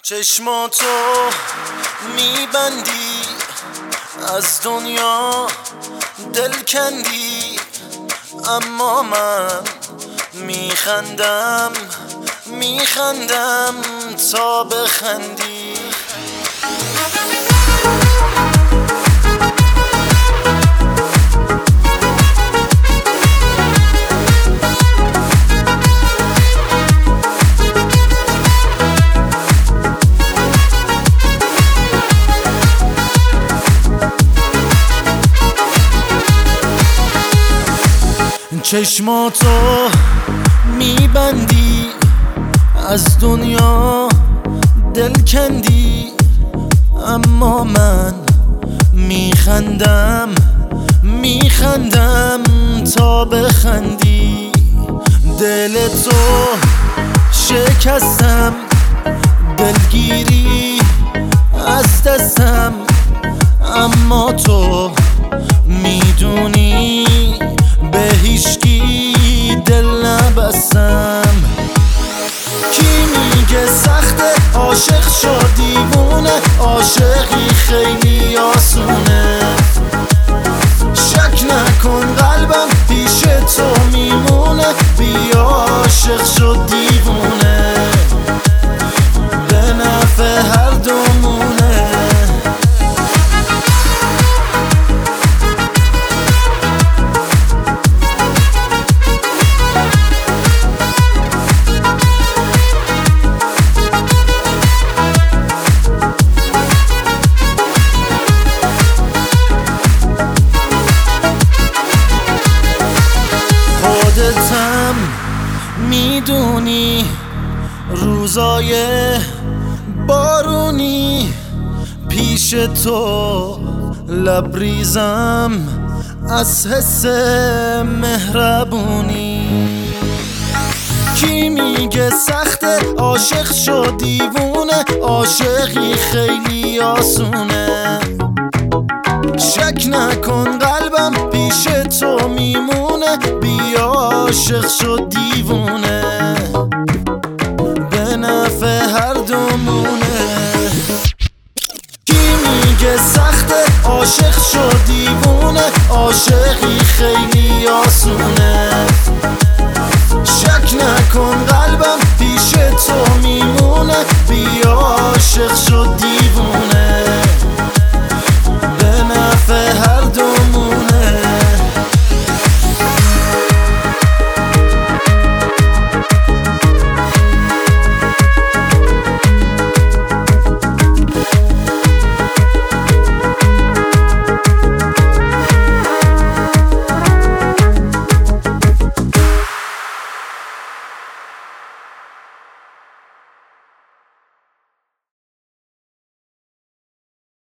چشماتو میبندی، از دنیا دل کندی، اما من میخندم تا بخندی. چشماتو میبندی، از دنیا دل کندی، اما من میخندم تا بخندی. دلتو شکستم، دلگیری از دستم، اما تو میدونی به هیچکی دل نبستم. کی میگه سخته عاشق شو دیوونه، عاشقی خیلی آسونه. شک نکن قلبم پیش تو میمونه، بیا عاشق شو دیوونه، به نفع هر دومونه. خودتم میدونی روزای بارونی پیش تو لبریزم از حس مهربونی. کی میگه سخته عاشق شو دیوونه، عاشقی خیلی آسونه. شک نکن قلبم پیش تو میمونه، بیا عاشق شو دیوونه، به نفع هر دومونه. کی میگه سخته عاشق شو دیوونه، عاشقی خیلی آسونه. شک نکن قلبم پیش تو میمونه، بیا عاشق شو دیوونه.